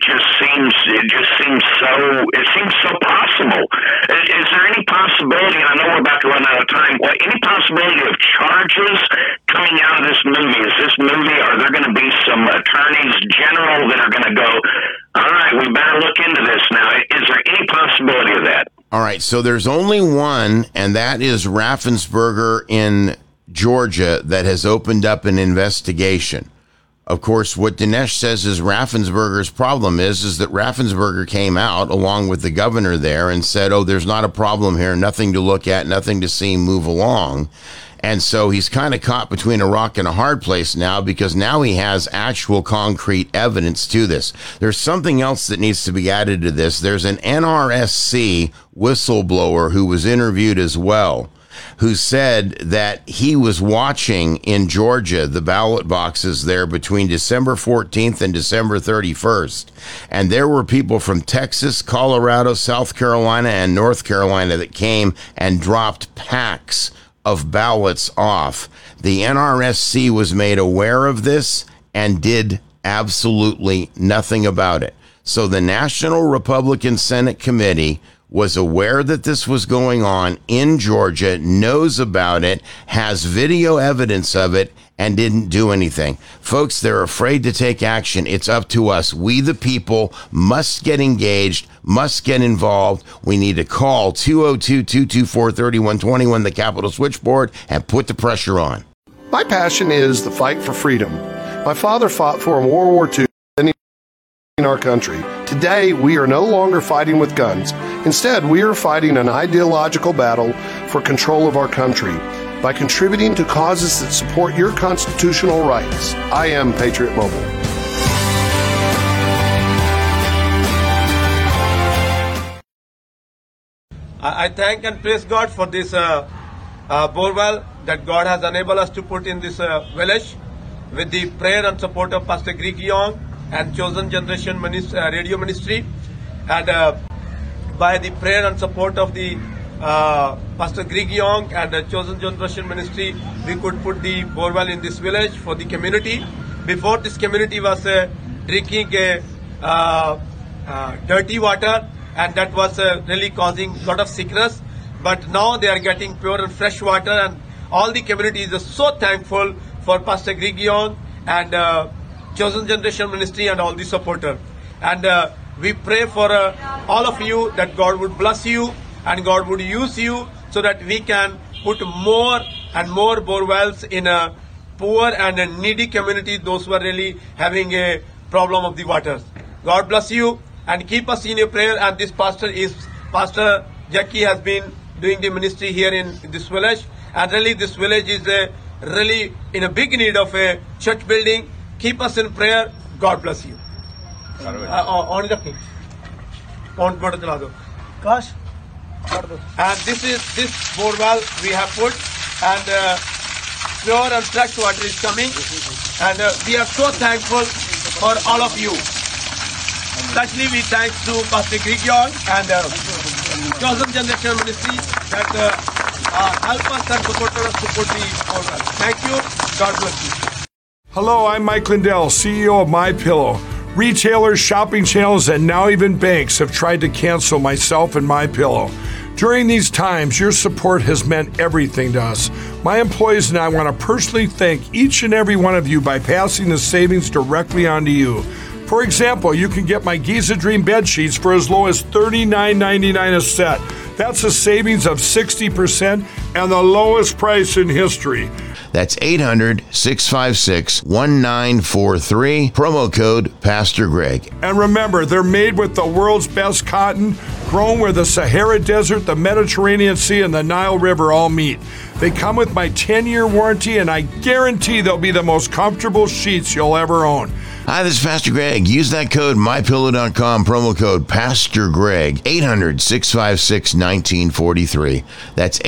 seems so possible. Is there any possibility, I know we're about to run out of time, any possibility of charges coming out of this movie? Is this movie, are there going to be some attorneys general that are going to go, all right, we better look into this now? Is there any possibility of that? All right, so there's only one, and that is Raffensperger in Georgia that has opened up an investigation. Of course, what Dinesh says is Raffensperger's problem is that Raffensperger came out along with the governor there and said, oh, there's not a problem here, nothing to look at, nothing to see, move along. And so he's kind of caught between a rock and a hard place now, because now he has actual concrete evidence to this. There's something else that needs to be added to this. There's an NRSC whistleblower who was interviewed as well, who said that he was watching in Georgia the ballot boxes there between December 14th and December 31st. And there were people from Texas, Colorado, South Carolina, and North Carolina that came and dropped packs of ballots off. The NRSC was made aware of this and did absolutely nothing about it. So the National Republican Senate Committee was aware that this was going on in Georgia, knows about it, has video evidence of it, and didn't do anything. Folks, they're afraid to take action. It's up to us. We, the people, must get engaged, must get involved. We need to call 202-224-3121, the Capitol Switchboard, and put the pressure on. My passion is the fight for freedom. My father fought for in World War II in our country. Today, we are no longer fighting with guns. Instead, we are fighting an ideological battle for control of our country. by contributing to causes that support your constitutional rights. I am Patriot Mobile. I thank and praise God for this borewell that God has enabled us to put in this village with the prayer and support of Pastor Greg Young and Chosen Generation Radio Ministry, and by the prayer and support of the Pastor Greg Young and the Chosen Generation Ministry, we could put the borewell in this village for the community. Before, this community was drinking dirty water, and that was really causing a lot of sickness. But now they are getting pure and fresh water, and all the community is so thankful for Pastor Greg Young and Chosen Generation Ministry and all the supporters. And we pray for all of you that God would bless you and God would use you so that we can put more and more borewells in a poor and a needy community, those who are really having a problem of the waters. God bless you and keep us in your prayer. And this Pastor Jackie has been doing the ministry here in this village, and really this village is really in a big need of a church building. Keep us in prayer. God bless you. And this borewell we have put, and pure and fresh water is coming, and we are so thankful for all of you. Especially we thank to Pastor Greg Young and Chosen Generation Ministry that help us and support us to put the borewell. Thank you. God bless you. Hello, I'm Mike Lindell, CEO of MyPillow. Retailers, shopping channels, and now even banks have tried to cancel myself and MyPillow. During these times, your support has meant everything to us. My employees and I want to personally thank each and every one of you by passing the savings directly on to you. For example, you can get my Giza Dream bed sheets for as low as $39.99 a set. That's a savings of 60% and the lowest price in history. That's 800-656-1943, promo code Pastor Greg. And remember, they're made with the world's best cotton, grown where the Sahara Desert, the Mediterranean Sea, and the Nile River all meet. They come with my 10-year warranty, and I guarantee they'll be the most comfortable sheets you'll ever own. Hi, this is Pastor Greg. Use that code, MyPillow.com, promo code Pastor Greg, 800-656-1943. That's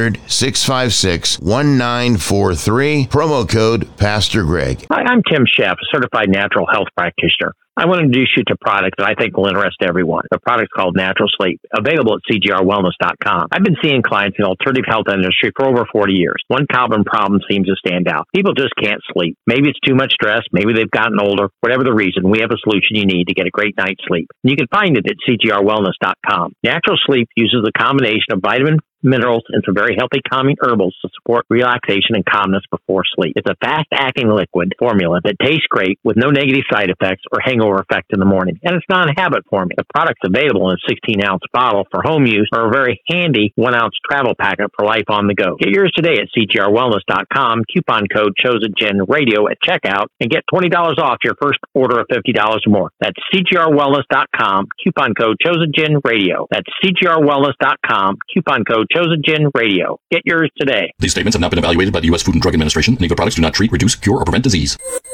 800-656-1943, promo code Pastor Greg. Hi, I'm Tim Sheff, a certified natural health practitioner. I want to introduce you to a product that I think will interest everyone. The product's called Natural Sleep, available at CGRWellness.com. I've been seeing clients in the alternative health industry for over 40 years. One common problem seems to stand out. People just can't sleep. Maybe it's too much stress. Maybe they've gotten older. Whatever the reason, we have a solution you need to get a great night's sleep. And you can find it at CGRWellness.com. Natural Sleep uses a combination of vitamin, minerals, and some very healthy calming herbals to support relaxation and calmness before sleep. It's a fast-acting liquid formula that tastes great with no negative side effects or hangover effect in the morning. And it's not a habit formula. The product's available in a 16-ounce bottle for home use or a very handy 1-ounce travel packet for life on the go. Get yours today at CGRWellness.com, coupon code ChosenGenRadio at checkout, and get $20 off your first order of $50 or more. That's CGRWellness.com, coupon code ChosenGenRadio. That's CGRWellness.com, coupon code ChosenGenRadio. Get yours today. These statements have not been evaluated by the U.S. Food and Drug Administration. Any of the products do not treat, reduce, cure, or prevent disease.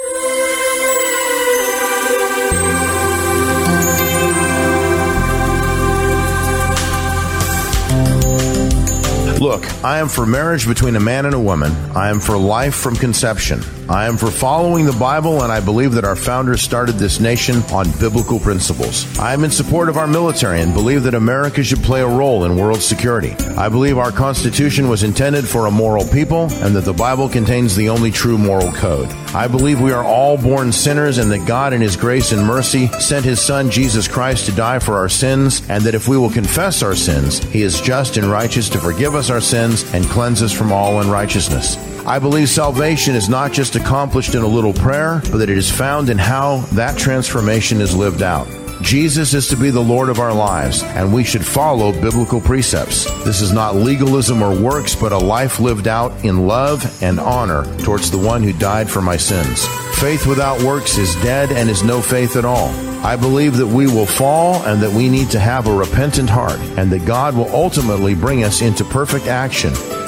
Look, I am for marriage between a man and a woman. I am for life from conception. I am for following the Bible, and I believe that our founders started this nation on biblical principles. I am in support of our military and believe that America should play a role in world security. I believe our Constitution was intended for a moral people and that the Bible contains the only true moral code. I believe we are all born sinners and that God in His grace and mercy sent His Son Jesus Christ to die for our sins, and that if we will confess our sins, He is just and righteous to forgive us our sins and cleanse us from all unrighteousness. I believe salvation is not just accomplished in a little prayer, but that it is found in how that transformation is lived out. Jesus is to be the Lord of our lives, and we should follow biblical precepts. This is not legalism or works, but a life lived out in love and honor towards the one who died for my sins. Faith without works is dead and is no faith at all. I believe that we will fall and that we need to have a repentant heart, and that God will ultimately bring us into perfect action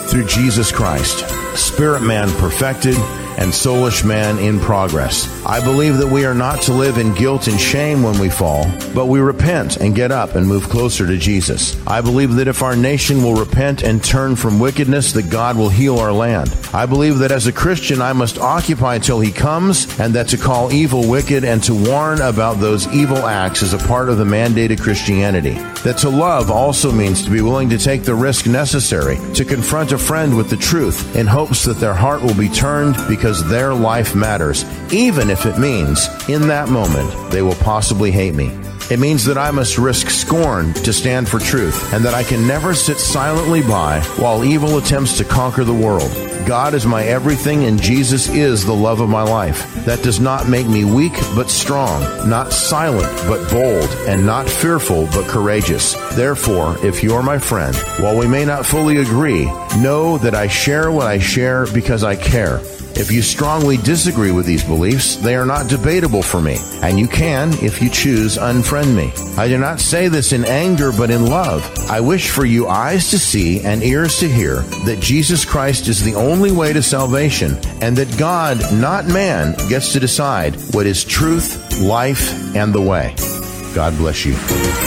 through Jesus Christ, spirit man perfected and soulish man in progress. I believe that we are not to live in guilt and shame when we fall, but we repent and get up and move closer to Jesus. I believe that if our nation will repent and turn from wickedness, that God will heal our land. I believe that as a Christian, I must occupy till he comes, and that to call evil wicked and to warn about those evil acts is a part of the mandated Christianity. That to love also means to be willing to take the risk necessary to confront a friend with the truth in hopes that their heart will be turned because their life matters, even if it means in that moment they will possibly hate me. It means that I must risk scorn to stand for truth, and that I can never sit silently by while evil attempts to conquer the world. God is my everything, and Jesus is the love of my life. That does not make me weak, but strong, not silent, but bold, and not fearful, but courageous. Therefore, if you are my friend, while we may not fully agree, know that I share what I share because I care. If you strongly disagree with these beliefs, they are not debatable for me, and you can, if you choose, unfriend me. I do not say this in anger, but in love. I wish for you eyes to see and ears to hear that Jesus Christ is the only way to salvation, and that God, not man, gets to decide what is truth, life, and the way. God bless you.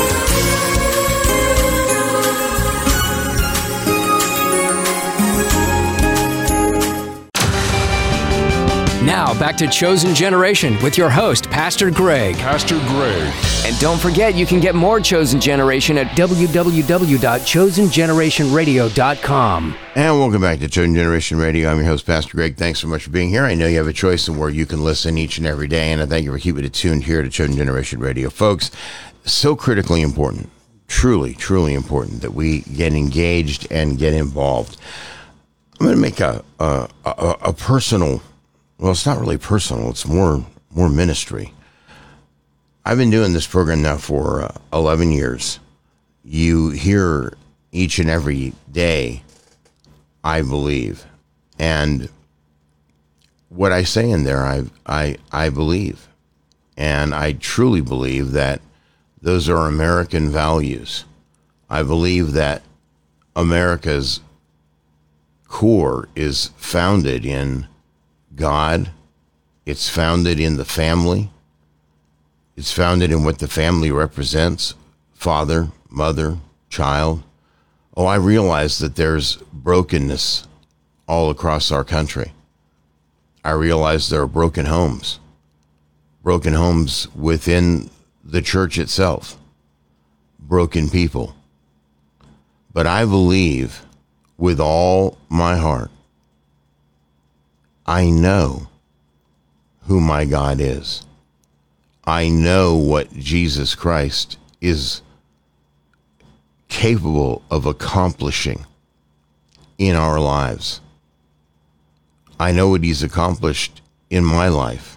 Now, back to Chosen Generation with your host, Pastor Greg. Pastor Greg. And don't forget, you can get more Chosen Generation at www.chosengenerationradio.com. And welcome back to Chosen Generation Radio. I'm your host, Pastor Greg. Thanks so much for being here. I know you have a choice in where you can listen each and every day, and I thank you for keeping it tuned here to Chosen Generation Radio. Folks, so critically important, truly, truly important that we get engaged and get involved. I'm going to make a personal. Well, it's not really personal. It's more ministry. I've been doing this program now for 11 years. You hear each and every day, I believe. And what I say in there, I believe. And I truly believe that those are American values. I believe that America's core is founded in God. It's founded in the family. It's founded in what the family represents: father, mother, child. Oh, I realize that there's brokenness all across our country. I realize there are broken homes within the church itself, broken people. But I believe with all my heart, I know who my God is. I know what Jesus Christ is capable of accomplishing in our lives. I know what he's accomplished in my life.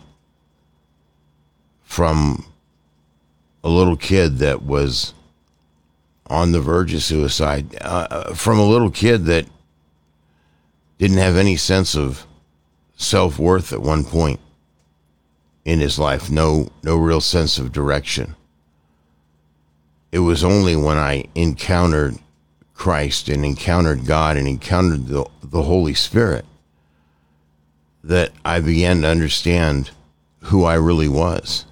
From a little kid that was on the verge of suicide, from a little kid that didn't have any sense of self-worth at one point in his life, no real sense of direction. It was only when I encountered Christ and encountered God and encountered the Holy Spirit that I began to understand who I really was.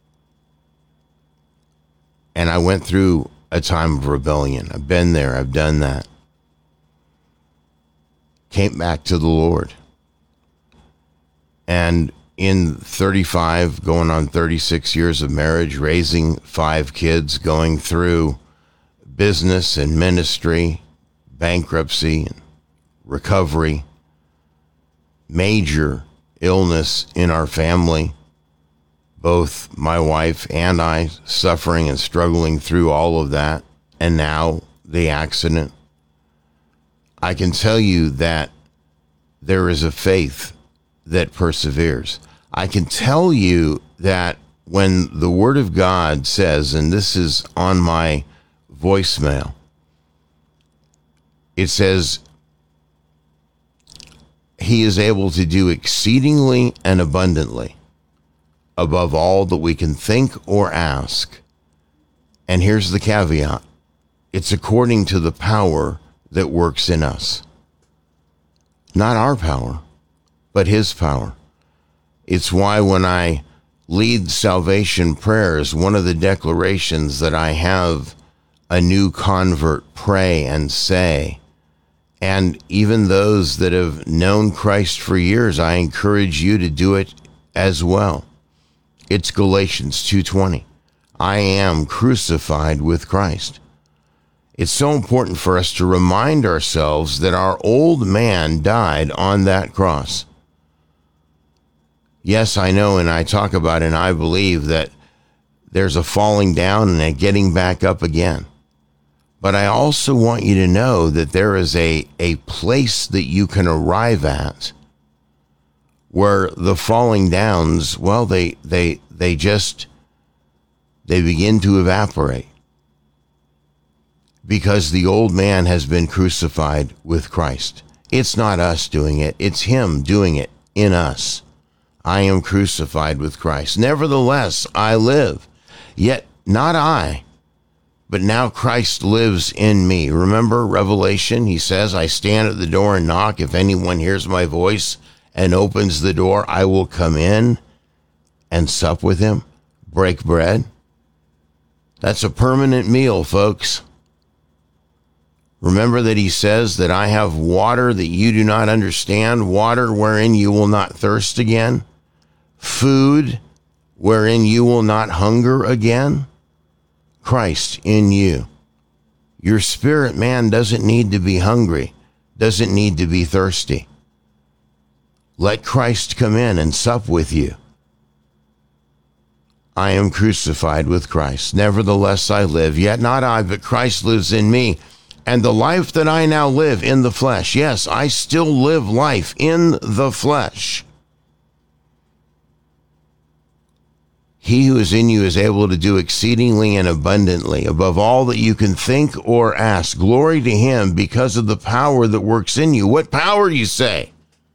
And I went through a time of rebellion. I've been there. I've done that. Came back to the Lord. And in 35, going on 36 years of marriage, raising 5 kids, going through business and ministry, bankruptcy, and recovery, major illness in our family, both my wife and I suffering and struggling through all of that, and now the accident. I can tell you that there is a faith that perseveres. I can tell you that when the Word of God says, and this is on my voicemail, it says, He is able to do exceedingly and abundantly above all that we can think or ask. And here's the caveat. It's according to the power that works in us. Not our power, but his power. It's why when I lead salvation prayers, one of the declarations that I have a new convert pray and say, and even those that have known Christ for years, I encourage you to do it as well. It's Galatians 2:20. I am crucified with Christ. It's so important for us to remind ourselves that our old man died on that cross. Yes, I know, and I talk about it, and I believe that there's a falling down and a getting back up again. But I also want you to know that there is a place that you can arrive at where the falling downs, well, they begin to evaporate because the old man has been crucified with Christ. It's not us doing it. It's him doing it in us. I am crucified with Christ. Nevertheless, I live, yet not I, but now Christ lives in me. Remember Revelation? He says, I stand at the door and knock. If anyone hears my voice and opens the door, I will come in and sup with him, break bread. That's a permanent meal, folks. Remember that he says that I have water that you do not understand, water wherein you will not thirst again, food wherein you will not hunger again. Christ in you. Your spirit man doesn't need to be hungry, doesn't need to be thirsty. Let Christ come in and sup with you. I am crucified with Christ. Nevertheless, I live, yet not I, but Christ lives in me. And the life that I now live in the flesh, yes, I still live life in the flesh. He who is in you is able to do exceedingly and abundantly above all that you can think or ask. Glory to him because of the power that works in you. What power, you say?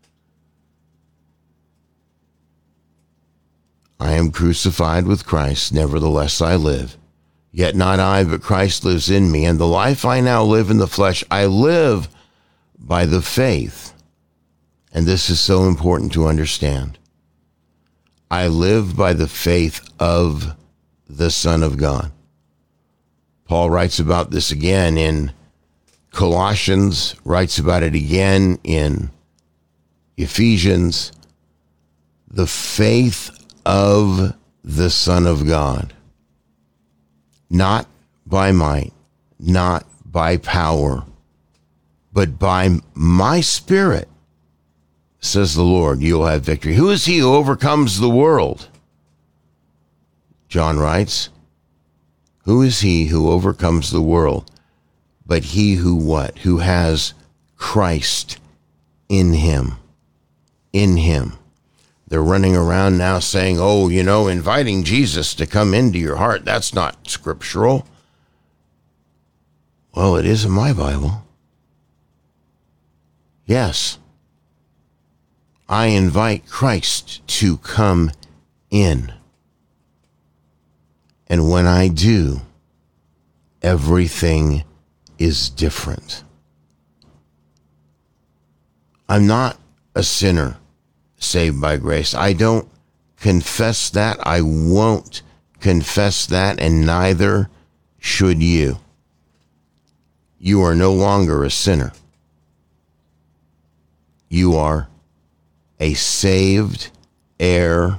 I am crucified with Christ, nevertheless I live. Yet not I, but Christ lives in me. And the life I now live in the flesh, I live by the faith. And this is so important to understand. I live by the faith of the Son of God. Paul writes about this again in Colossians, writes about it again in Ephesians. The faith of the Son of God. Not by might, not by power, but by my Spirit, says the Lord, you'll have victory. Who is he who overcomes the world? John writes, who is he who overcomes the world? But he who what? Who has Christ in him. In him. They're running around now saying, oh, you know, inviting Jesus to come into your heart, that's not scriptural. Well, it is in my Bible. Yes. I invite Christ to come in. And when I do, everything is different. I'm not a sinner saved by grace. I don't confess that. I won't confess that, and neither should you. You are no longer a sinner. You are a saved heir,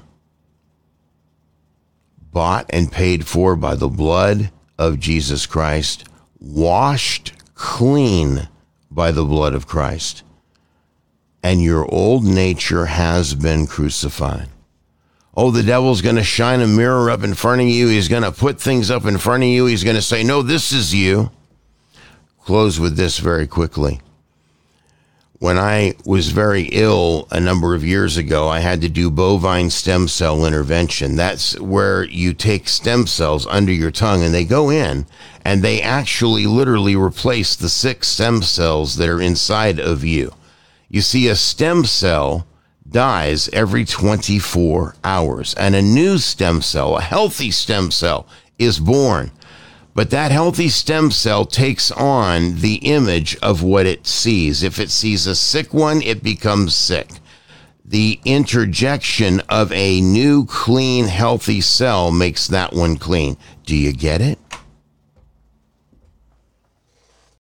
bought and paid for by the blood of Jesus Christ, washed clean by the blood of Christ. And your old nature has been crucified. Oh, the devil's going to shine a mirror up in front of you. He's going to put things up in front of you. He's going to say, no, this is you. Close with this very quickly. When I was very ill a number of years ago, I had to do bovine stem cell intervention. That's where you take stem cells under your tongue and they go in and they actually literally replace the 6 stem cells that are inside of you. You see, a stem cell dies every 24 hours, and a new stem cell, a healthy stem cell, is born. But that healthy stem cell takes on the image of what it sees. If it sees a sick one, it becomes sick. The interjection of a new, clean, healthy cell makes that one clean. Do you get it?